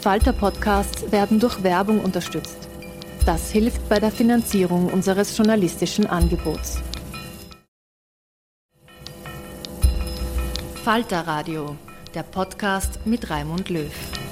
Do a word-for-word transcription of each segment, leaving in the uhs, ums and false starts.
Falter-Podcasts werden durch Werbung unterstützt. Das hilft bei der Finanzierung unseres journalistischen Angebots. Falter Radio, der Podcast mit Raimund Löw.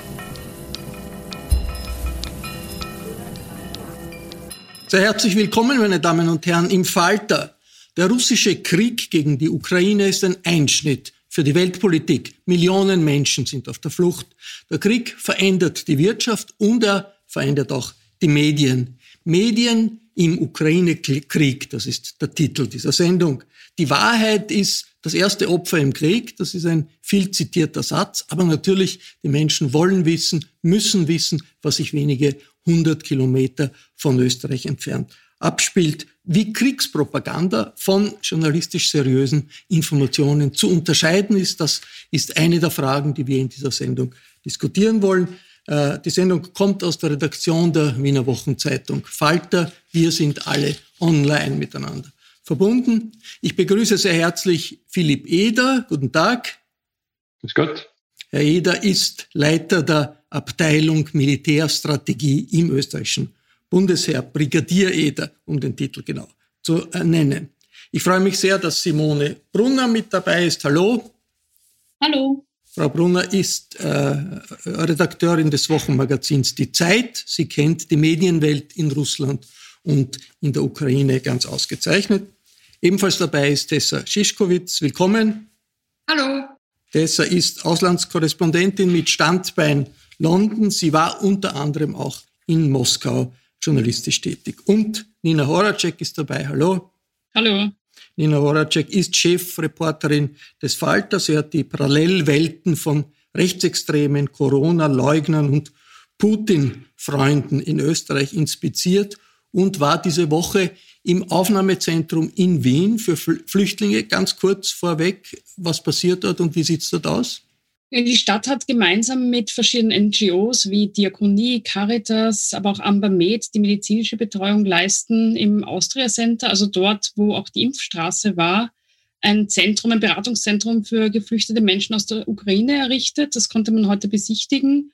Sehr herzlich willkommen, meine Damen und Herren, im Falter. Der russische Krieg gegen die Ukraine ist ein Einschnitt für die Weltpolitik. Millionen Menschen sind auf der Flucht. Der Krieg verändert die Wirtschaft und er verändert auch die Medien. Medien im Ukraine-Krieg, das ist der Titel dieser Sendung. Die Wahrheit ist das erste Opfer im Krieg, das ist ein viel zitierter Satz, aber natürlich, die Menschen wollen wissen, müssen wissen, was sich wenige hundert Kilometer von Österreich entfernt abspielt, wie Kriegspropaganda von journalistisch seriösen Informationen zu unterscheiden ist. Das ist eine der Fragen, die wir in dieser Sendung diskutieren wollen. Die Sendung kommt aus der Redaktion der Wiener Wochenzeitung Falter. Wir sind alle online miteinander verbunden. Ich begrüße sehr herzlich Philipp Eder. Guten Tag. Grüß Gott. Herr Eder ist Leiter der Abteilung Militärstrategie im österreichischen Bundesheer, Brigadier Eder, um den Titel genau zu nennen. Ich freue mich sehr, dass Simone Brunner mit dabei ist. Hallo. Hallo. Frau Brunner ist äh, Redakteurin des Wochenmagazins Die Zeit. Sie kennt die Medienwelt in Russland und in der Ukraine ganz ausgezeichnet. Ebenfalls dabei ist Tessa Szyszkowitz. Willkommen. Hallo. Tessa ist Auslandskorrespondentin mit Standbein London. Sie war unter anderem auch in Moskau journalistisch tätig. Und Nina Horacek ist dabei. Hallo. Hallo. Nina Horacek ist Chefreporterin des Falter. Sie hat die Parallelwelten von Rechtsextremen, Corona-Leugnern und Putin-Freunden in Österreich inspiziert und war diese Woche im Aufnahmezentrum in Wien für Flüchtlinge. Ganz kurz vorweg, was passiert dort und wie sieht es dort aus? Die Stadt hat gemeinsam mit verschiedenen N G Os wie Diakonie, Caritas, aber auch Amber Med die medizinische Betreuung leisten im Austria Center, also dort, wo auch die Impfstraße war, ein Zentrum, ein Beratungszentrum für geflüchtete Menschen aus der Ukraine errichtet. Das konnte man heute besichtigen.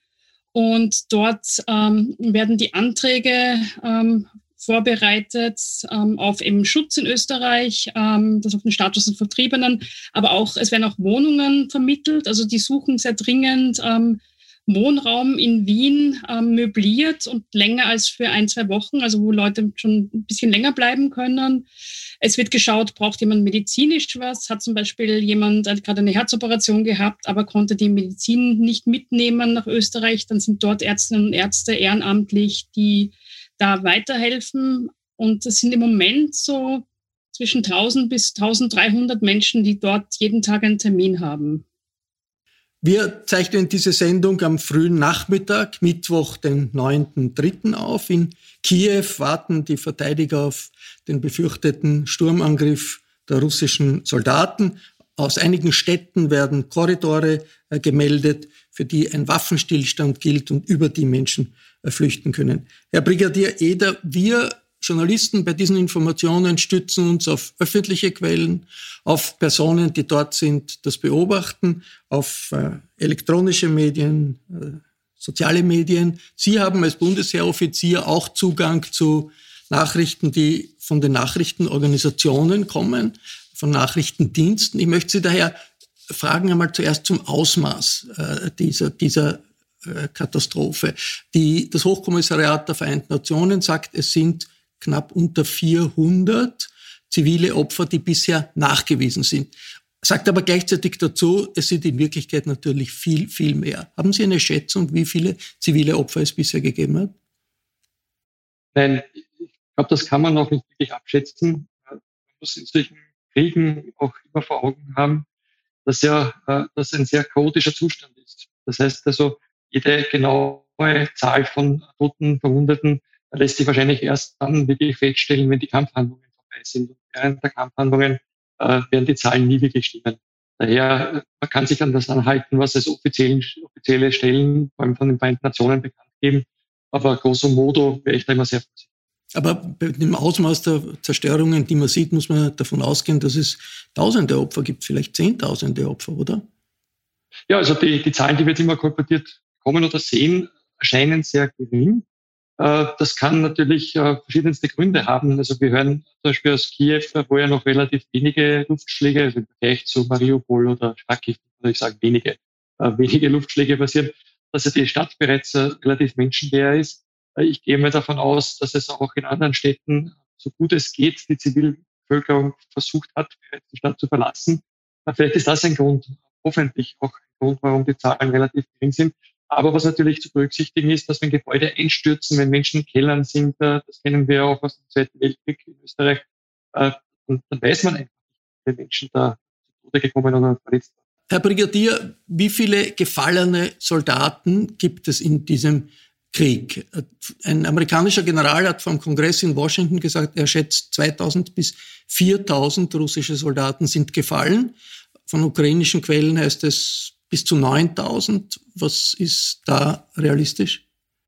Und dort ähm, werden die Anträge ähm, vorbereitet ähm, auf eben Schutz in Österreich, ähm, das auf den Status des Vertriebenen, aber auch, es werden auch Wohnungen vermittelt, also die suchen sehr dringend ähm, Wohnraum in Wien ähm, möbliert und länger als für ein, zwei Wochen, also wo Leute schon ein bisschen länger bleiben können. Es wird geschaut, braucht jemand medizinisch was, hat zum Beispiel jemand hat gerade eine Herzoperation gehabt, aber konnte die Medizin nicht mitnehmen nach Österreich, dann sind dort Ärztinnen und Ärzte ehrenamtlich, die da weiterhelfen. Und es sind im Moment so zwischen tausend bis dreizehnhundert Menschen, die dort jeden Tag einen Termin haben. Wir zeichnen diese Sendung am frühen Nachmittag, Mittwoch, den neunten dritten auf. In Kiew warten die Verteidiger auf den befürchteten Sturmangriff der russischen Soldaten. Aus einigen Städten werden Korridore äh, gemeldet, für die ein Waffenstillstand gilt und über die Menschen äh, flüchten können. Herr Brigadier Eder, wir Journalisten bei diesen Informationen stützen uns auf öffentliche Quellen, auf Personen, die dort sind, das beobachten, auf äh, elektronische Medien, äh, soziale Medien. Sie haben als Bundesheeroffizier auch Zugang zu Nachrichten, die von den Nachrichtenorganisationen kommen, von Nachrichtendiensten. Ich möchte Sie daher fragen einmal zuerst zum Ausmaß äh, dieser, dieser äh, Katastrophe. Die, das Hochkommissariat der Vereinten Nationen sagt, es sind knapp unter vierhundert zivile Opfer, die bisher nachgewiesen sind. Sagt aber gleichzeitig dazu, es sind in Wirklichkeit natürlich viel, viel mehr. Haben Sie eine Schätzung, wie viele zivile Opfer es bisher gegeben hat? Nein, ich glaube, das kann man noch nicht wirklich abschätzen. Man muss in solchen Kriegen auch immer vor Augen haben, dass ja äh, das ein sehr chaotischer Zustand ist. Das heißt also, jede genaue Zahl von Toten, Verwundeten lässt sich wahrscheinlich erst dann wirklich feststellen, wenn die Kampfhandlungen vorbei sind. Und während der Kampfhandlungen äh, werden die Zahlen nie wirklich stimmen. Daher, man kann sich an das anhalten, was es offiziellen, offizielle Stellen, vor allem von den Vereinten Nationen, bekannt geben. Aber grosso modo wäre ich da immer sehr vorsichtig. Aber bei dem Ausmaß der Zerstörungen, die man sieht, muss man davon ausgehen, dass es tausende Opfer gibt, vielleicht zehntausende Opfer, oder? Ja, also die, die Zahlen, die wir jetzt immer kolportiert kommen oder sehen, erscheinen sehr gering. Äh, das kann natürlich äh, verschiedenste Gründe haben. Also wir hören zum Beispiel aus Kiew, wo ja noch relativ wenige Luftschläge, also im Vergleich zu Mariupol oder Charkiw, würde ich sagen, wenige, äh, wenige Luftschläge passieren, dass ja die Stadt bereits äh, relativ menschenleer ist. Äh, ich gehe mal davon aus, dass es auch in anderen Städten, so gut es geht, die Zivilbevölkerung versucht hat, bereits die Stadt zu verlassen. Äh, vielleicht ist das ein Grund, hoffentlich auch ein Grund, warum die Zahlen relativ gering sind. Aber was natürlich zu berücksichtigen ist, dass wenn Gebäude einstürzen, wenn Menschen in Kellern sind, äh, das kennen wir auch aus dem Zweiten Weltkrieg in Österreich, äh, und dann weiß man einfach nicht, wie viele Menschen da zu Tode gekommen oder verletzt waren. Herr Brigadier, wie viele gefallene Soldaten gibt es in diesem Krieg? Ein amerikanischer General hat vom Kongress in Washington gesagt, er schätzt zweitausend bis viertausend russische Soldaten sind gefallen. Von ukrainischen Quellen heißt es bis zu neuntausend. Was ist da realistisch?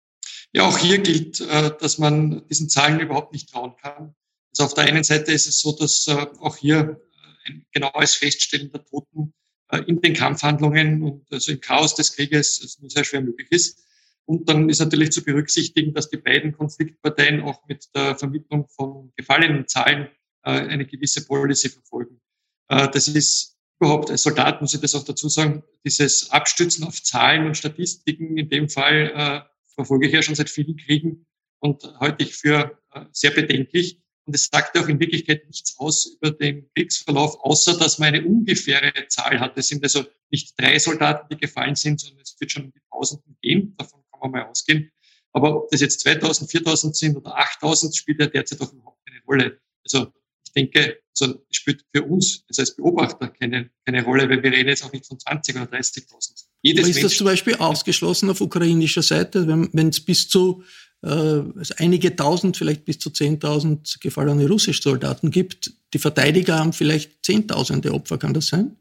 Ja, auch hier gilt, dass man diesen Zahlen überhaupt nicht trauen kann. Also auf der einen Seite ist es so, dass auch hier ein genaues Feststellen der Toten in den Kampfhandlungen und also im Chaos des Krieges nur sehr schwer möglich ist. Und dann ist natürlich zu berücksichtigen, dass die beiden Konfliktparteien auch mit der Vermittlung von gefallenen Zahlen eine gewisse Policy verfolgen. Das ist überhaupt als Soldat, muss ich das auch dazu sagen, dieses Abstützen auf Zahlen und Statistiken, in dem Fall äh, verfolge ich ja schon seit vielen Kriegen und halte ich für äh, sehr bedenklich. Und es sagt auch in Wirklichkeit nichts aus über den Kriegsverlauf, außer dass man eine ungefähre Zahl hat. Es sind also nicht drei Soldaten, die gefallen sind, sondern es wird schon um die Tausenden gehen. Davon kann man mal ausgehen. Aber ob das jetzt zweitausend, viertausend sind oder achttausend, spielt ja derzeit auch überhaupt keine Rolle. Also ich denke, also es spielt für uns, also als Beobachter, keine, keine Rolle, weil wir reden jetzt auch nicht von zwanzig oder dreißigtausend. Aber ist das zum Beispiel ausgeschlossen auf ukrainischer Seite, wenn es bis zu äh, also einige tausend, vielleicht bis zu zehntausend gefallene russische Soldaten gibt? Die Verteidiger haben vielleicht zehntausende Opfer, kann das sein?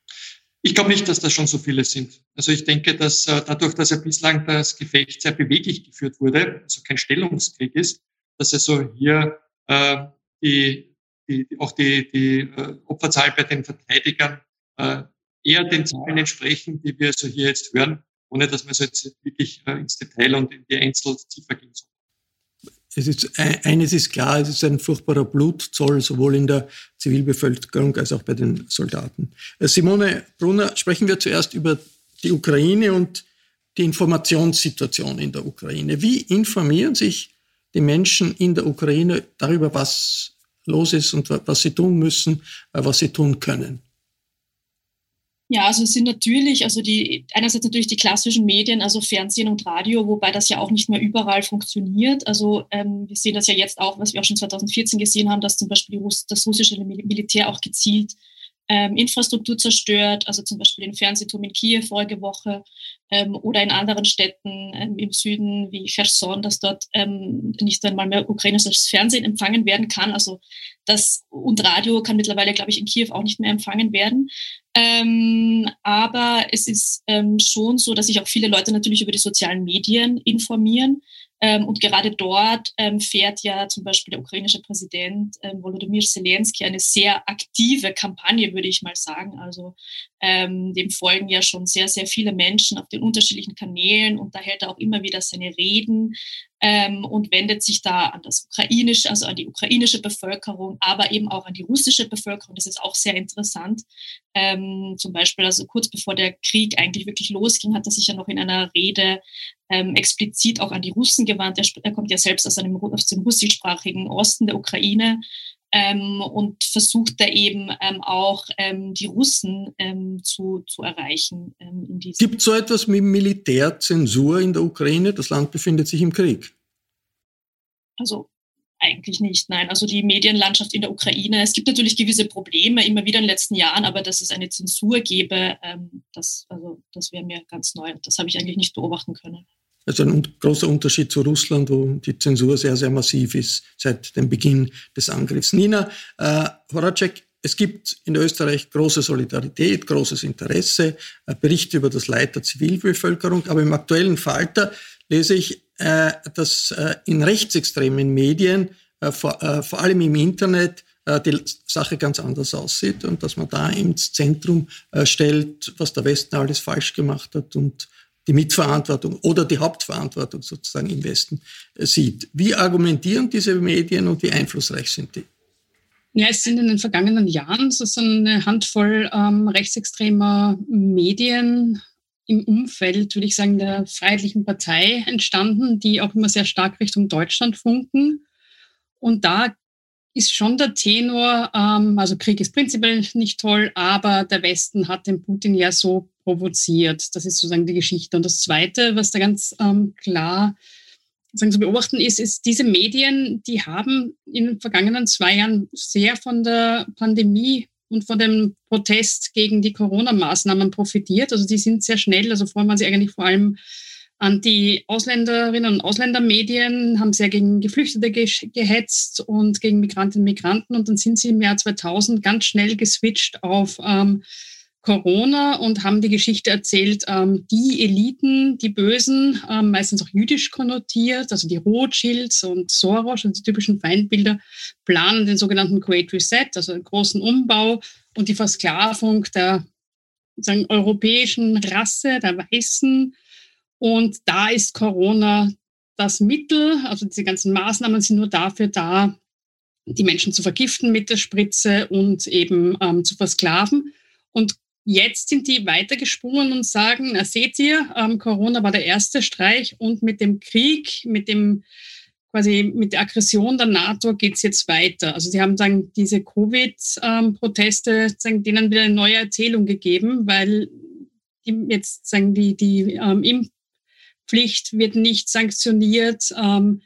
Ich glaube nicht, dass das schon so viele sind. Also ich denke, dass äh, dadurch, dass ja bislang das Gefecht sehr beweglich geführt wurde, also kein Stellungskrieg ist, dass also hier äh, die Die, auch die, die äh, Opferzahl bei den Verteidigern äh, eher den Zahlen entsprechen, die wir so hier jetzt hören, ohne dass man so jetzt wirklich äh, ins Detail und in die Einzelziffer gehen soll. Es ist, eines ist klar, es ist ein furchtbarer Blutzoll, sowohl in der Zivilbevölkerung als auch bei den Soldaten. Simone Brunner, sprechen wir zuerst über die Ukraine und die Informationssituation in der Ukraine. Wie informieren sich die Menschen in der Ukraine darüber, was los ist und was sie tun müssen, was sie tun können? Ja, also es sind natürlich, also die einerseits natürlich die klassischen Medien, also Fernsehen und Radio, wobei das ja auch nicht mehr überall funktioniert. Also ähm, wir sehen das ja jetzt auch, was wir auch schon zweitausendvierzehn gesehen haben, dass zum Beispiel die Russ- das russische Militär auch gezielt ähm, Infrastruktur zerstört, also zum Beispiel den Fernsehturm in Kiew vorige Woche ähm, oder in anderen Städten ähm, im Süden wie Cherson, dass dort ähm, nicht einmal mehr ukrainisches Fernsehen empfangen werden kann. Also das und Radio kann mittlerweile, glaube ich, in Kiew auch nicht mehr empfangen werden. Ähm, aber es ist ähm, schon so, dass sich auch viele Leute natürlich über die sozialen Medien informieren. Ähm, und gerade dort ähm, fährt ja zum Beispiel der ukrainische Präsident ähm, Volodymyr Zelensky eine sehr aktive Kampagne, würde ich mal sagen. Also ähm, dem folgen ja schon sehr, sehr viele Menschen auf den unterschiedlichen Kanälen und da hält er auch immer wieder seine Reden ähm, und wendet sich da an das ukrainische, also an die ukrainische Bevölkerung, aber eben auch an die russische Bevölkerung. Das ist auch sehr interessant. Ähm, zum Beispiel, also kurz bevor der Krieg eigentlich wirklich losging, hat er sich ja noch in einer Rede ähm, explizit auch an die Russen gewandt. Er, er kommt ja selbst aus, einem, aus dem russischsprachigen Osten der Ukraine ähm, und versucht da eben ähm, auch ähm, die Russen ähm, zu, zu erreichen. Ähm, in diesem Gibt es so etwas wie Militärzensur in der Ukraine? Das Land befindet sich im Krieg. Also eigentlich nicht, nein. Also die Medienlandschaft in der Ukraine, es gibt natürlich gewisse Probleme immer wieder in den letzten Jahren, aber dass es eine Zensur gäbe, ähm, das, also, das wäre mir ganz neu. Das habe ich eigentlich nicht beobachten können. Also ein großer Unterschied zu Russland, wo die Zensur sehr, sehr massiv ist seit dem Beginn des Angriffs. Nina äh, Horacek, es gibt in Österreich große Solidarität, großes Interesse, äh, Berichte über das Leid der Zivilbevölkerung, aber im aktuellen Falter lese ich, äh, dass äh, in rechtsextremen Medien, äh, vor, äh, vor allem im Internet, äh, die Sache ganz anders aussieht und dass man da ins Zentrum äh, stellt, was der Westen alles falsch gemacht hat und die Mitverantwortung oder die Hauptverantwortung sozusagen im Westen sieht. Wie argumentieren diese Medien und wie einflussreich sind die? Ja, es sind in den vergangenen Jahren so eine Handvoll ähm, rechtsextremer Medien im Umfeld, würde ich sagen, der Freiheitlichen Partei entstanden, die auch immer sehr stark Richtung Deutschland funken. Und da ist schon der Tenor, ähm, also Krieg ist prinzipiell nicht toll, aber der Westen hat den Putin ja so provoziert. Das ist sozusagen die Geschichte. Und das Zweite, was da ganz ähm, klar sagen, zu beobachten ist, ist, diese Medien, die haben in den vergangenen zwei Jahren sehr von der Pandemie und von dem Protest gegen die Corona-Maßnahmen profitiert. Also die sind sehr schnell, also vorher waren sie eigentlich vor allem an die Ausländerinnen und Ausländermedien, haben sehr gegen Geflüchtete ge- gehetzt und gegen Migrantinnen und Migranten. Und dann sind sie im Jahr zweitausend ganz schnell geswitcht auf ähm, Corona und haben die Geschichte erzählt, ähm, die Eliten, die Bösen, ähm, meistens auch jüdisch konnotiert, also die Rothschilds und Soros und die typischen Feindbilder, planen den sogenannten Great Reset, also einen großen Umbau und die Versklavung der sagen, europäischen Rasse, der Weißen. Und da ist Corona das Mittel, also diese ganzen Maßnahmen sind nur dafür da, die Menschen zu vergiften mit der Spritze und eben ähm, zu versklaven. Und jetzt sind die weitergesprungen und sagen, na seht ihr, ähm, Corona war der erste Streich und mit dem Krieg, mit dem quasi mit der Aggression der NATO geht es jetzt weiter. Also sie haben sagen, diese Covid-Proteste sagen, denen wieder eine neue Erzählung gegeben, weil die, jetzt sagen die, die ähm, Impfpflicht wird nicht sanktioniert. Ähm,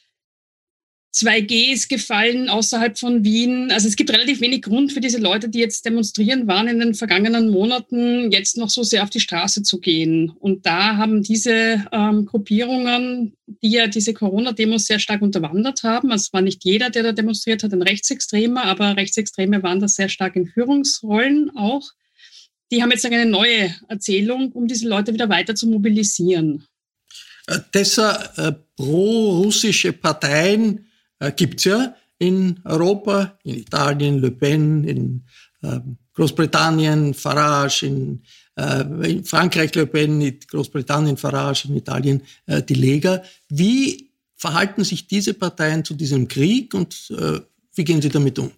zwei G ist gefallen außerhalb von Wien. Also es gibt relativ wenig Grund für diese Leute, die jetzt demonstrieren waren in den vergangenen Monaten, jetzt noch so sehr auf die Straße zu gehen. Und da haben diese ähm, Gruppierungen, die ja diese Corona-Demos sehr stark unterwandert haben, also es war nicht jeder, der da demonstriert hat, ein Rechtsextremer, aber Rechtsextreme waren da sehr stark in Führungsrollen auch. Die haben jetzt eine neue Erzählung, um diese Leute wieder weiter zu mobilisieren. Deshalb äh, pro-russische Parteien Äh, gibt es ja in Europa, in Italien, Le Pen, in äh, Großbritannien, Farage, in, äh, in Frankreich Le Pen, in Großbritannien Farage, in Italien äh, die Lega. Wie verhalten sich diese Parteien zu diesem Krieg und äh, wie gehen sie damit um?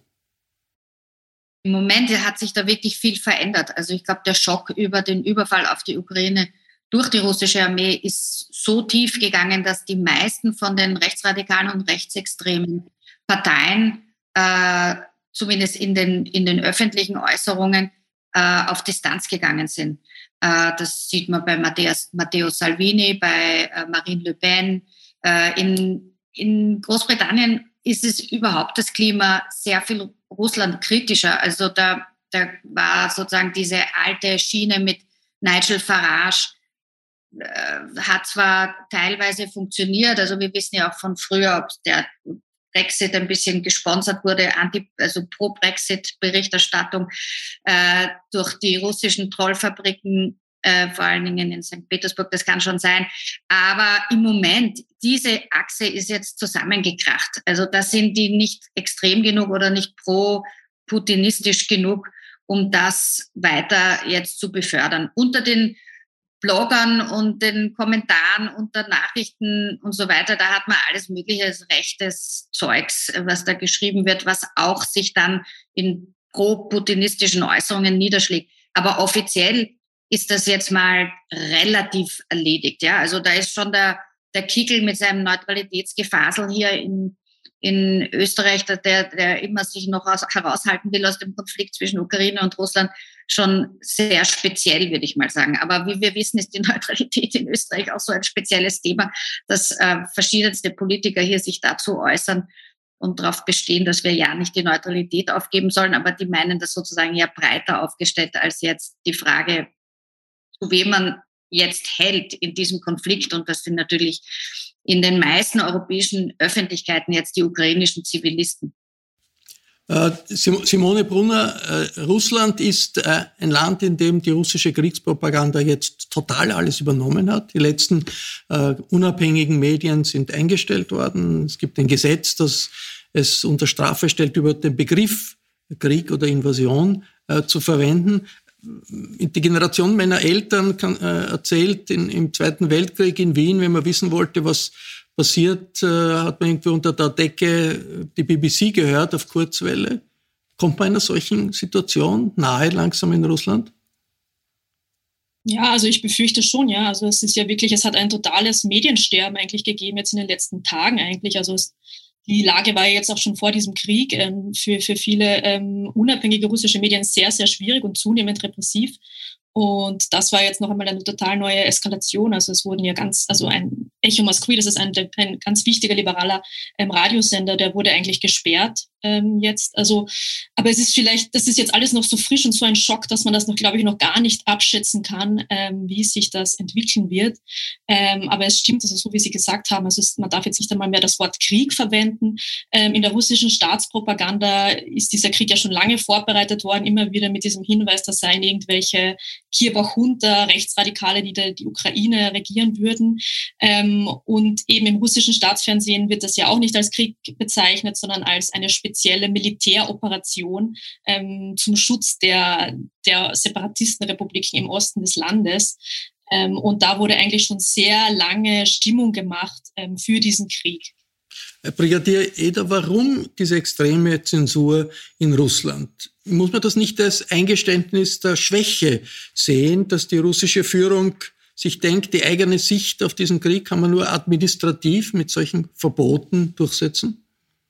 Im Moment hat sich da wirklich viel verändert. Also ich glaube, der Schock über den Überfall auf die Ukraine durch die russische Armee ist so tief gegangen, dass die meisten von den rechtsradikalen und rechtsextremen Parteien, äh, zumindest in den, in den öffentlichen Äußerungen, äh, auf Distanz gegangen sind. Äh, das sieht man bei Matteas, Matteo Salvini, bei äh, Marine Le Pen. Äh, in, in Großbritannien ist es überhaupt das Klima sehr viel russlandkritischer. Also da, da war sozusagen diese alte Schiene mit Nigel Farage, hat zwar teilweise funktioniert, also wir wissen ja auch von früher, ob der Brexit ein bisschen gesponsert wurde, anti, also Pro-Brexit-Berichterstattung äh, durch die russischen Trollfabriken, äh, vor allen Dingen in Sankt Petersburg, das kann schon sein. Aber im Moment, diese Achse ist jetzt zusammengekracht. Also da sind die nicht extrem genug oder nicht pro-putinistisch genug, um das weiter jetzt zu befördern. Unter den Bloggern und den Kommentaren unter Nachrichten und so weiter, da hat man alles mögliche rechtes Zeugs, was da geschrieben wird, was auch sich dann in pro-putinistischen Äußerungen niederschlägt. Aber offiziell ist das jetzt mal relativ erledigt. Ja? Also da ist schon der, der Kickl mit seinem Neutralitätsgefasel hier in, in Österreich, der, der immer sich noch aus, heraushalten will aus dem Konflikt zwischen Ukraine und Russland, schon sehr speziell, würde ich mal sagen. Aber wie wir wissen, ist die Neutralität in Österreich auch so ein spezielles Thema, dass äh, verschiedenste Politiker hier sich dazu äußern und darauf bestehen, dass wir ja nicht die Neutralität aufgeben sollen, aber die meinen das sozusagen ja breiter aufgestellt als jetzt die Frage, zu wem man jetzt hält in diesem Konflikt. Und das sind natürlich in den meisten europäischen Öffentlichkeiten jetzt die ukrainischen Zivilisten. Simone Brunner, Russland ist ein Land, in dem die russische Kriegspropaganda jetzt total alles übernommen hat. Die letzten unabhängigen Medien sind eingestellt worden. Es gibt ein Gesetz, das es unter Strafe stellt, über den Begriff Krieg oder Invasion zu verwenden. die Generation meiner Eltern kann, äh, erzählt, in, im Zweiten Weltkrieg in Wien, wenn man wissen wollte, was passiert, äh, hat man irgendwie unter der Decke die B B C gehört auf Kurzwelle. Kommt man einer solchen Situation nahe langsam in Russland? Ja, also ich befürchte schon, ja. Also es ist ja wirklich, es hat ein totales Mediensterben eigentlich gegeben jetzt in den letzten Tagen eigentlich. Also es, die Lage war ja jetzt auch schon vor diesem Krieg ähm, für, für viele ähm, unabhängige russische Medien sehr, sehr schwierig und zunehmend repressiv. Und das war jetzt noch einmal eine total neue Eskalation. Also es wurden ja ganz, also ein Echo Moskwy, das ist ein, ein ganz wichtiger liberaler ähm, Radiosender, der wurde eigentlich gesperrt ähm, jetzt. Also, aber es ist vielleicht, das ist jetzt alles noch so frisch und so ein Schock, dass man das noch, glaube ich, noch gar nicht abschätzen kann, ähm, wie sich das entwickeln wird. Ähm, aber es stimmt, also so wie Sie gesagt haben, also es, man darf jetzt nicht einmal mehr das Wort Krieg verwenden. Ähm, in der russischen Staatspropaganda ist dieser Krieg ja schon lange vorbereitet worden, immer wieder mit diesem Hinweis, da seien irgendwelche Kiewer Junta, Rechtsradikale, die die Ukraine regieren würden. Ähm, und eben im russischen Staatsfernsehen wird das ja auch nicht als Krieg bezeichnet, sondern als eine spezielle Militäroperation ähm, zum Schutz der, der Separatistenrepubliken im Osten des Landes. Ähm, und da wurde eigentlich schon sehr lange Stimmung gemacht ähm, für diesen Krieg. Herr Brigadier Eder, warum diese extreme Zensur in Russland? Muss man das nicht als Eingeständnis der Schwäche sehen, dass die russische Führung sich denkt, die eigene Sicht auf diesen Krieg kann man nur administrativ mit solchen Verboten durchsetzen?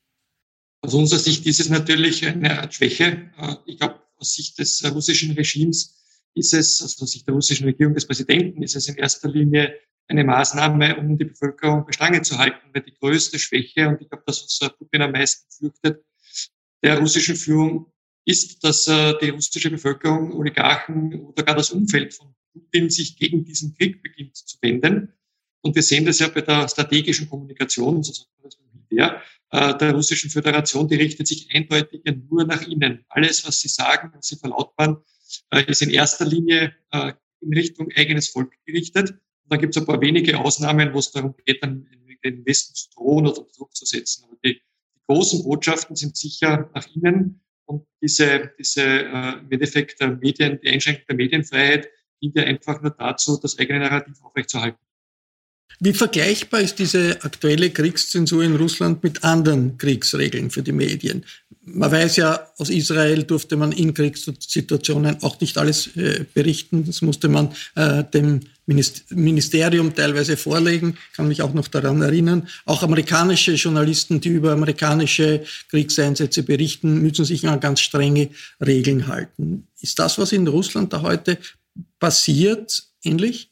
Aus unserer Sicht ist es natürlich eine Art Schwäche. Ich glaube, aus Sicht des russischen Regimes ist es, also aus Sicht der russischen Regierung, des Präsidenten, ist es in erster Linie eine Maßnahme, um die Bevölkerung bei Stange zu halten. Weil die größte Schwäche, und ich glaube, das, was Putin am meisten fürchtet, der russischen Führung, ist, dass die russische Bevölkerung, Oligarchen oder gar das Umfeld von Putin sich gegen diesen Krieg beginnt zu wenden. Und wir sehen das ja bei der strategischen Kommunikation, so sagt man das beim Militär, der russischen Föderation, die richtet sich eindeutig nur nach innen. Alles, was sie sagen, was sie verlautbaren, ist in erster Linie in Richtung eigenes Volk gerichtet. Und dann gibt es ein paar wenige Ausnahmen, wo es darum geht, dann den Westen zu drohen oder Druck zu setzen. Aber die, die großen Botschaften sind sicher nach innen. Und diese, diese äh, im Endeffekt der Medien, die Einschränkung der Medienfreiheit dient ja einfach nur dazu, das eigene Narrativ aufrechtzuerhalten. Wie vergleichbar ist diese aktuelle Kriegszensur in Russland mit anderen Kriegsregeln für die Medien? Man weiß ja, aus Israel durfte man in Kriegssituationen auch nicht alles äh, berichten. Das musste man äh, dem Ministerium teilweise vorlegen. Ich kann mich auch noch daran erinnern. Auch amerikanische Journalisten, die über amerikanische Kriegseinsätze berichten, müssen sich an ganz strenge Regeln halten. Ist das, was in Russland da heute passiert, ähnlich?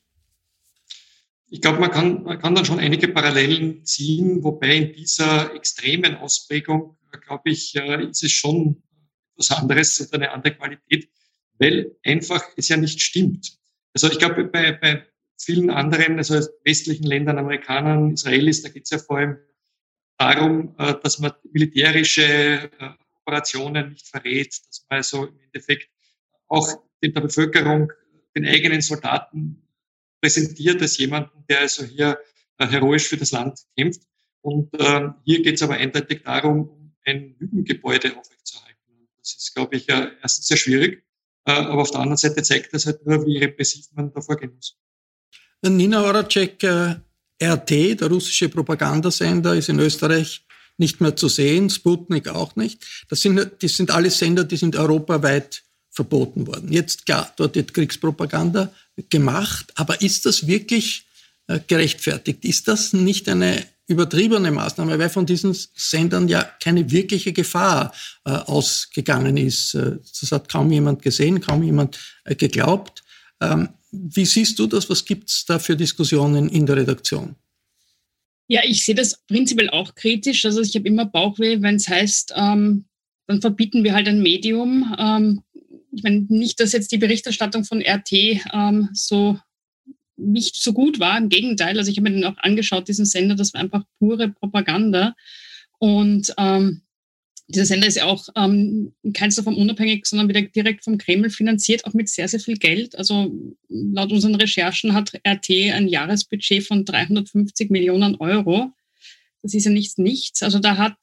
Ich glaube, man kann, man kann dann schon einige Parallelen ziehen, wobei in dieser extremen Ausprägung, glaube ich, ist es schon etwas anderes oder eine andere Qualität, weil einfach es ja nicht stimmt. Also ich glaube, bei, bei vielen anderen, also westlichen Ländern, Amerikanern, Israelis, da geht es ja vor allem darum, dass man militärische Operationen nicht verrät, dass man also im Endeffekt auch der Bevölkerung, den eigenen Soldaten präsentiert als jemanden, der also hier äh, heroisch für das Land kämpft. Und äh, hier geht es aber eindeutig darum, ein Lügengebäude aufrechtzuerhalten. Das ist, glaube ich, äh, erstens sehr schwierig, äh, aber auf der anderen Seite zeigt das halt nur, wie repressiv man da vorgehen muss. Nina Horacek, äh, R T, der russische Propagandasender, ist in Österreich nicht mehr zu sehen, Sputnik auch nicht. Das sind, das sind alles Sender, die sind europaweit verboten worden. Jetzt, klar, dort wird Kriegspropaganda gemacht, aber ist das wirklich äh, gerechtfertigt? Ist das nicht eine übertriebene Maßnahme, weil von diesen Sendern ja keine wirkliche Gefahr äh, ausgegangen ist? Äh, das hat kaum jemand gesehen, kaum jemand äh, geglaubt. Ähm, wie siehst du das? Was gibt's da für Diskussionen in der Redaktion? Ja, ich sehe das prinzipiell auch kritisch. Also ich habe immer Bauchweh, wenn es heißt, ähm, dann verbieten wir halt ein Medium. Ähm, Ich meine, nicht, dass jetzt die Berichterstattung von R T ähm, so nicht so gut war, im Gegenteil. Also ich habe mir den auch angeschaut, diesen Sender, das war einfach pure Propaganda. Und ähm, dieser Sender ist ja auch ähm, in keinster Form unabhängig, sondern wieder direkt vom Kreml finanziert, auch mit sehr, sehr viel Geld. Also laut unseren Recherchen hat R T ein Jahresbudget von dreihundertfünfzig Millionen Euro. Das ist ja nichts, nichts. Also da hat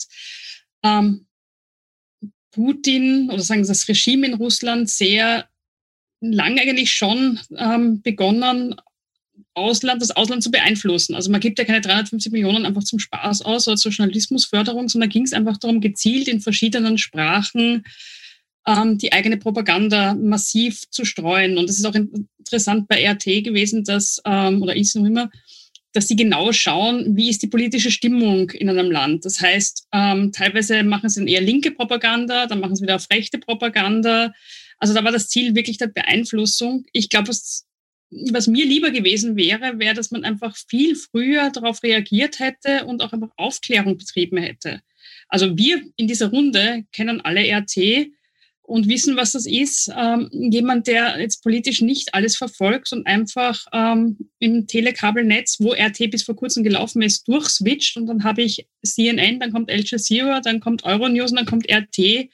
ähm, Putin oder sagen Sie das Regime in Russland sehr lange eigentlich schon ähm, begonnen, Ausland, das Ausland zu beeinflussen. Also man gibt ja keine dreihundertfünfzig Millionen einfach zum Spaß aus oder zur Journalismusförderung, sondern ging es einfach darum, gezielt in verschiedenen Sprachen ähm, die eigene Propaganda massiv zu streuen. Und es ist auch interessant bei R T gewesen, dass, ähm, oder ist noch immer, dass sie genau schauen, wie ist die politische Stimmung in einem Land. Das heißt, ähm, teilweise machen sie dann eher linke Propaganda, dann machen sie wieder auf rechte Propaganda. Also da war das Ziel wirklich der Beeinflussung. Ich glaube, was Was mir lieber gewesen wäre, wäre, dass man einfach viel früher darauf reagiert hätte und auch einfach Aufklärung betrieben hätte. Also wir in dieser Runde kennen alle R T und wissen, was das ist. Ähm, jemand, der jetzt politisch nicht alles verfolgt und einfach ähm, im Telekabelnetz, wo R T bis vor kurzem gelaufen ist, durchswitcht und dann habe ich C N N, dann kommt Al Jazeera, dann kommt Euronews und dann kommt R T.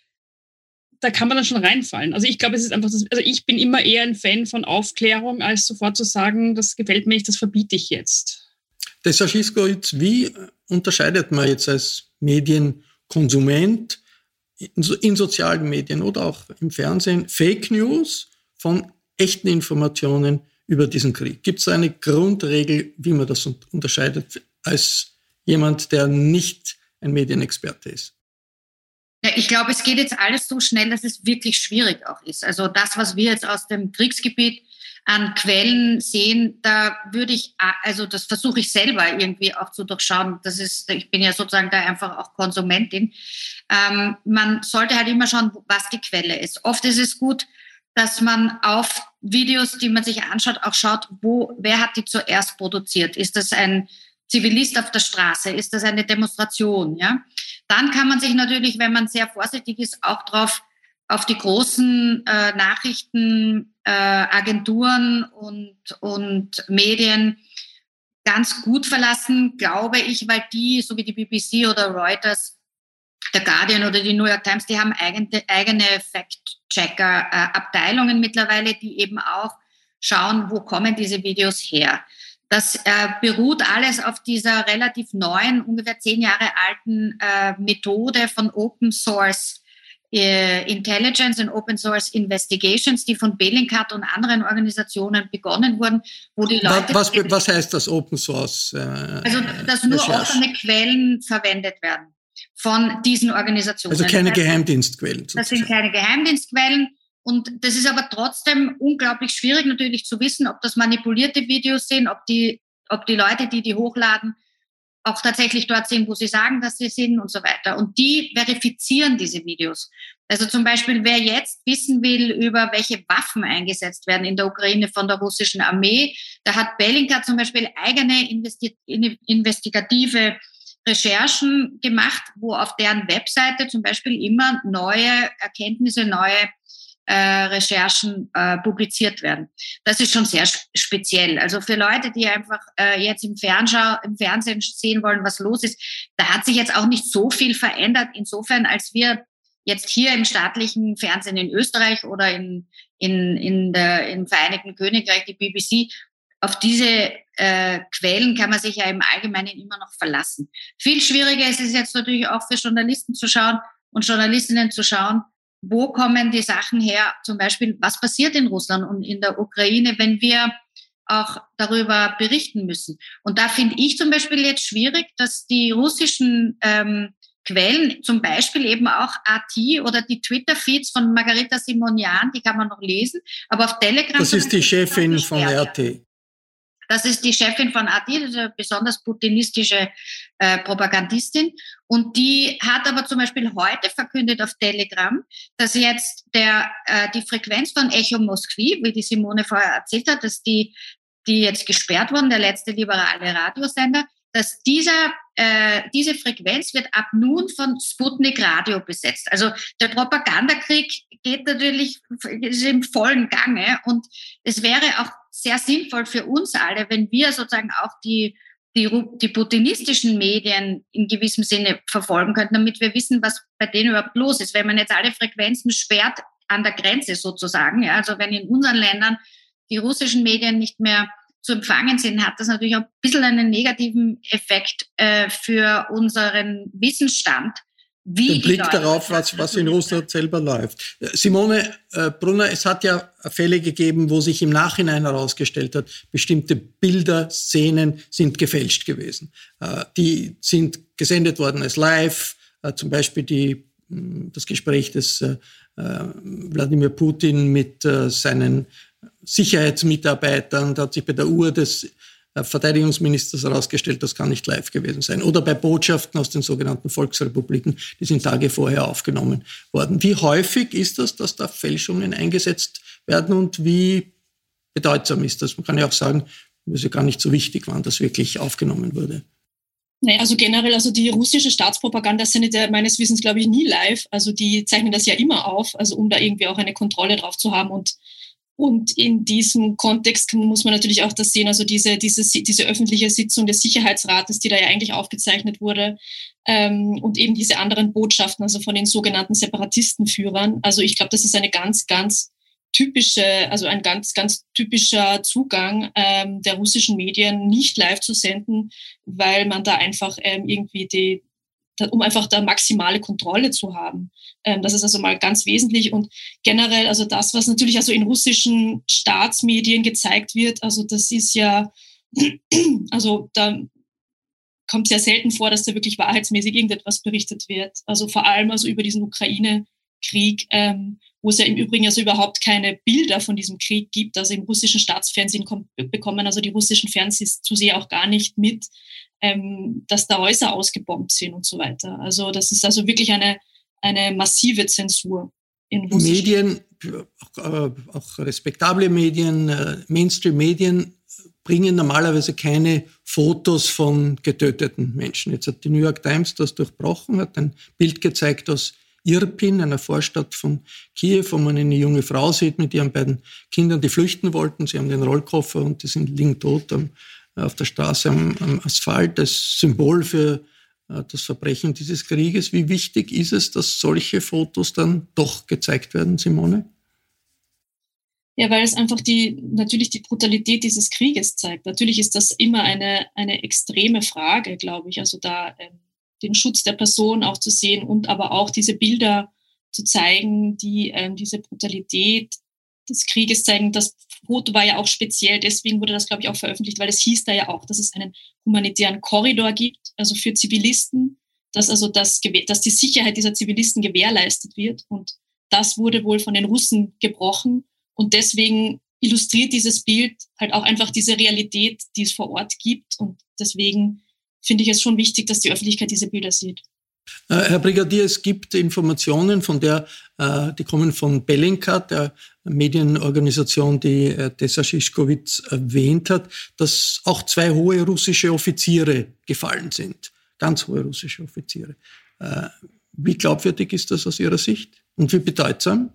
Da kann man dann schon reinfallen. Also ich glaube, es ist einfach, das, also ich bin immer eher ein Fan von Aufklärung, als sofort zu sagen, das gefällt mir nicht, das verbiete ich jetzt. Das Herr Schiszko, wie unterscheidet man jetzt als Medienkonsument in, in sozialen Medien oder auch im Fernsehen Fake News von echten Informationen über diesen Krieg? Gibt es eine Grundregel, wie man das unterscheidet als jemand, der nicht ein Medienexperte ist? Ja, ich glaube, es geht jetzt alles so schnell, dass es wirklich schwierig auch ist. Also das, was wir jetzt aus dem Kriegsgebiet an Quellen sehen, da würde ich, also das versuche ich selber irgendwie auch zu durchschauen. Das ist, ich bin ja sozusagen da einfach auch Konsumentin. Ähm, man sollte halt immer schauen, was die Quelle ist. Oft ist es gut, dass man auf Videos, die man sich anschaut, auch schaut, wo, wer hat die zuerst produziert? Ist das ein Zivilist auf der Straße? Ist das eine Demonstration? Ja? Dann kann man sich natürlich, wenn man sehr vorsichtig ist, auch drauf auf die großen äh, Nachrichtenagenturen äh, und, und Medien ganz gut verlassen, glaube ich, weil die, so wie die B B C oder Reuters, der Guardian oder die New York Times, die haben eigene, eigene Fact-Checker-Abteilungen mittlerweile, die eben auch schauen, wo kommen diese Videos her. Das äh, beruht alles auf dieser relativ neuen, ungefähr zehn Jahre alten äh, Methode von Open Source äh, Intelligence und Open Source Investigations, die von Bellingcat und anderen Organisationen begonnen wurden, wo die Leute... Was, was, was heißt das Open Source? Äh, also, dass nur Recherche. Offene Quellen verwendet werden von diesen Organisationen. Also keine das heißt, Geheimdienstquellen. Sozusagen. Das sind keine Geheimdienstquellen. Und das ist aber trotzdem unglaublich schwierig natürlich zu wissen, ob das manipulierte Videos sind, ob die, ob die Leute, die die hochladen, auch tatsächlich dort sind, wo sie sagen, dass sie sind und so weiter. Und die verifizieren diese Videos. Also zum Beispiel, wer jetzt wissen will, über welche Waffen eingesetzt werden in der Ukraine von der russischen Armee, da hat Bellingcat zum Beispiel eigene investi- investigative Recherchen gemacht, wo auf deren Webseite zum Beispiel immer neue Erkenntnisse, neue Äh, Recherchen äh, publiziert werden. Das ist schon sehr speziell. Also für Leute, die einfach äh, jetzt im, Fernschau, im Fernsehen sehen wollen, was los ist, da hat sich jetzt auch nicht so viel verändert. Insofern, als wir jetzt hier im staatlichen Fernsehen in Österreich oder in, in, in der, im Vereinigten Königreich, die B B C, auf diese äh, Quellen kann man sich ja im Allgemeinen immer noch verlassen. Viel schwieriger ist es jetzt natürlich auch für Journalisten zu schauen und Journalistinnen zu schauen, wo kommen die Sachen her, zum Beispiel, was passiert in Russland und in der Ukraine, wenn wir auch darüber berichten müssen. Und da finde ich zum Beispiel jetzt schwierig, dass die russischen ähm, Quellen, zum Beispiel eben auch A T oder die Twitter-Feeds von Margarita Simonian, die kann man noch lesen, aber auf Telegram... Das ist die Chefin von R T. Das ist die Chefin von A T, das ist eine besonders putinistische äh, Propagandistin. Und die hat aber zum Beispiel heute verkündet auf Telegram, dass jetzt der, äh, die Frequenz von Echo Moskwi, wie die Simone vorher erzählt hat, dass die, die jetzt gesperrt wurden, der letzte liberale Radiosender, dass dieser, äh, diese Frequenz wird ab nun von Sputnik Radio besetzt. Also der Propagandakrieg geht natürlich ist im vollen Gange und es wäre auch sehr sinnvoll für uns alle, wenn wir sozusagen auch die, die, die putinistischen Medien in gewissem Sinne verfolgen könnten, damit wir wissen, was bei denen überhaupt los ist. Wenn man jetzt alle Frequenzen sperrt an der Grenze sozusagen, ja, also wenn in unseren Ländern die russischen Medien nicht mehr zu empfangen sind, hat das natürlich auch ein bisschen einen negativen Effekt äh, für unseren Wissensstand, wie den Blick darauf, was, was in Russland selber läuft. Simone äh, Brunner, es hat ja Fälle gegeben, wo sich im Nachhinein herausgestellt hat, bestimmte Bilder, Szenen sind gefälscht gewesen. Äh, die sind gesendet worden als live, äh, zum Beispiel die, das Gespräch des äh, Wladimir Putin mit äh, seinen Sicherheitsmitarbeitern, da hat sich bei der Uhr des Verteidigungsministers herausgestellt, das kann nicht live gewesen sein. Oder bei Botschaften aus den sogenannten Volksrepubliken, die sind Tage vorher aufgenommen worden. Wie häufig ist das, dass da Fälschungen eingesetzt werden und wie bedeutsam ist das? Man kann ja auch sagen, dass es gar nicht so wichtig war, dass wirklich aufgenommen wurde. Naja, also generell, also die russische Staatspropaganda sendet ja meines Wissens, glaube ich, nie live. Also die zeichnen das ja immer auf, also um da irgendwie auch eine Kontrolle drauf zu haben. Und Und in diesem Kontext muss man natürlich auch das sehen, also diese, diese, diese öffentliche Sitzung des Sicherheitsrates, die da ja eigentlich aufgezeichnet wurde, ähm, und eben diese anderen Botschaften, also von den sogenannten Separatistenführern. Also ich glaube, das ist eine ganz, ganz typische, also ein ganz, ganz typischer Zugang ähm, der russischen Medien, nicht live zu senden, weil man da einfach ähm, irgendwie die, um einfach da maximale Kontrolle zu haben. Das ist also mal ganz wesentlich. Und generell, also das, was natürlich also in russischen Staatsmedien gezeigt wird, also das ist ja, also da kommt es ja selten vor, dass da wirklich wahrheitsmäßig irgendetwas berichtet wird. Also vor allem also über diesen Ukraine-Krieg, ähm, wo es ja im Übrigen also überhaupt keine Bilder von diesem Krieg gibt. Also im russischen Staatsfernsehen kommt, bekommen also die russischen Fernsehzuseher auch gar nicht mit, ähm, dass da Häuser ausgebombt sind und so weiter. Also das ist also wirklich eine, eine massive Zensur in russischen Medien, auch, auch respektable Medien, Mainstream-Medien bringen normalerweise keine Fotos von getöteten Menschen. Jetzt hat die New York Times das durchbrochen, hat ein Bild gezeigt aus Irpin, einer Vorstadt von Kiew, wo man eine junge Frau sieht mit ihren beiden Kindern, die flüchten wollten. Sie haben den Rollkoffer und die sind, liegen tot am, auf der Straße am, am Asphalt, als Symbol für äh, das Verbrechen dieses Krieges. Wie wichtig ist es, dass solche Fotos dann doch gezeigt werden, Simone? Ja, weil es einfach die, natürlich die Brutalität dieses Krieges zeigt. Natürlich ist das immer eine, eine extreme Frage, glaube ich. Also da ähm, den Schutz der Person auch zu sehen und aber auch diese Bilder zu zeigen, die ähm, diese Brutalität des Krieges zeigen. Das Foto war ja auch speziell, deswegen wurde das, glaube ich, auch veröffentlicht, weil es hieß da ja auch, dass es einen humanitären Korridor gibt, also für Zivilisten, dass also das, dass die Sicherheit dieser Zivilisten gewährleistet wird. Und das wurde wohl von den Russen gebrochen. Und deswegen illustriert dieses Bild halt auch einfach diese Realität, die es vor Ort gibt. Und deswegen finde ich es schon wichtig, dass die Öffentlichkeit diese Bilder sieht. Herr Brigadier, es gibt Informationen, von der, die kommen von Bellingcat, der Medienorganisation, die Tessa Szyszkowitz erwähnt hat, dass auch zwei hohe russische Offiziere gefallen sind. Ganz hohe russische Offiziere. Wie glaubwürdig ist das aus Ihrer Sicht? Und wie bedeutsam?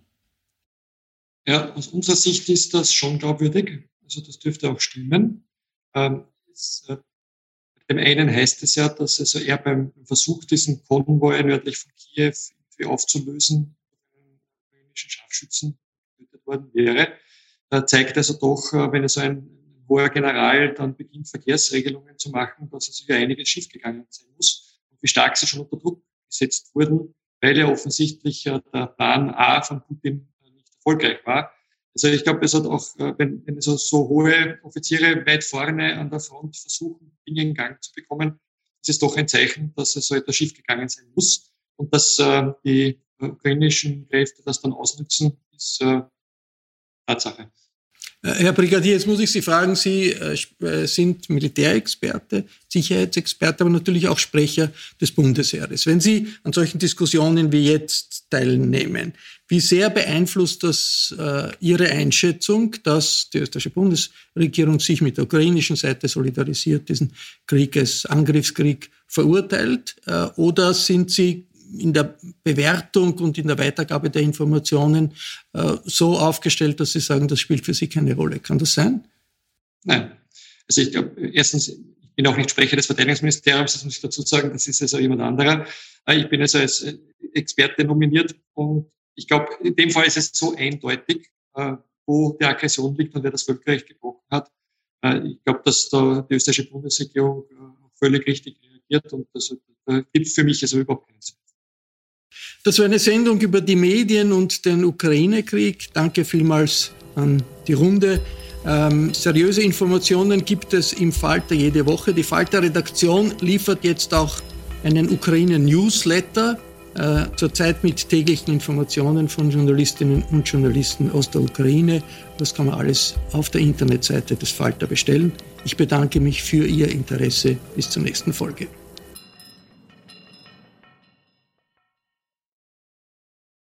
Ja, aus unserer Sicht ist das schon glaubwürdig. Also das dürfte auch stimmen. Ähm, es, äh, dem einen heißt es ja, dass also er beim Versuch, diesen Konvoi nördlich von Kiew aufzulösen, von ukrainischen Scharfschützen getötet worden wäre. Da zeigt also doch, wenn so ein hoher General dann beginnt, Verkehrsregelungen zu machen, dass also hier einiges schiefgegangen sein muss und wie stark sie schon unter Druck gesetzt wurden, weil ja offensichtlich der Plan A von Putin erfolgreich war. Also ich glaube, es hat auch, wenn, wenn so, so hohe Offiziere weit vorne an der Front versuchen, Dinge in Gang zu bekommen, ist es doch ein Zeichen, dass es so etwas schiefgegangen sein muss. Und dass äh, die ukrainischen Kräfte das dann ausnutzen, ist äh, Tatsache. Herr Brigadier, jetzt muss ich Sie fragen, Sie äh, sind Militärexperte, Sicherheitsexperte, aber natürlich auch Sprecher des Bundesheeres. Wenn Sie an solchen Diskussionen wie jetzt teilnehmen, wie sehr beeinflusst das äh, Ihre Einschätzung, dass die österreichische Bundesregierung sich mit der ukrainischen Seite solidarisiert, diesen Krieg als Angriffskrieg verurteilt? Äh, oder sind Sie in der Bewertung und in der Weitergabe der Informationen äh, so aufgestellt, dass Sie sagen, das spielt für Sie keine Rolle? Kann das sein? Nein. Also ich glaube, erstens, ich bin auch nicht Sprecher des Verteidigungsministeriums, das muss ich dazu sagen, das ist also jemand anderer. Ich bin also als Experte nominiert und ich glaube, in dem Fall ist es so eindeutig, äh, wo die Aggression liegt und wer das Völkerrecht gebrochen hat. Äh, ich glaube, dass da die österreichische Bundesregierung äh, völlig richtig reagiert und das äh, gibt für mich also überhaupt keinen Sinn. Das war eine Sendung über die Medien und den Ukraine-Krieg. Danke vielmals an die Runde. Ähm, seriöse Informationen gibt es im Falter jede Woche. Die Falter-Redaktion liefert jetzt auch einen Ukraine-Newsletter, äh, zurzeit mit täglichen Informationen von Journalistinnen und Journalisten aus der Ukraine. Das kann man alles auf der Internetseite des Falter bestellen. Ich bedanke mich für Ihr Interesse. Bis zur nächsten Folge.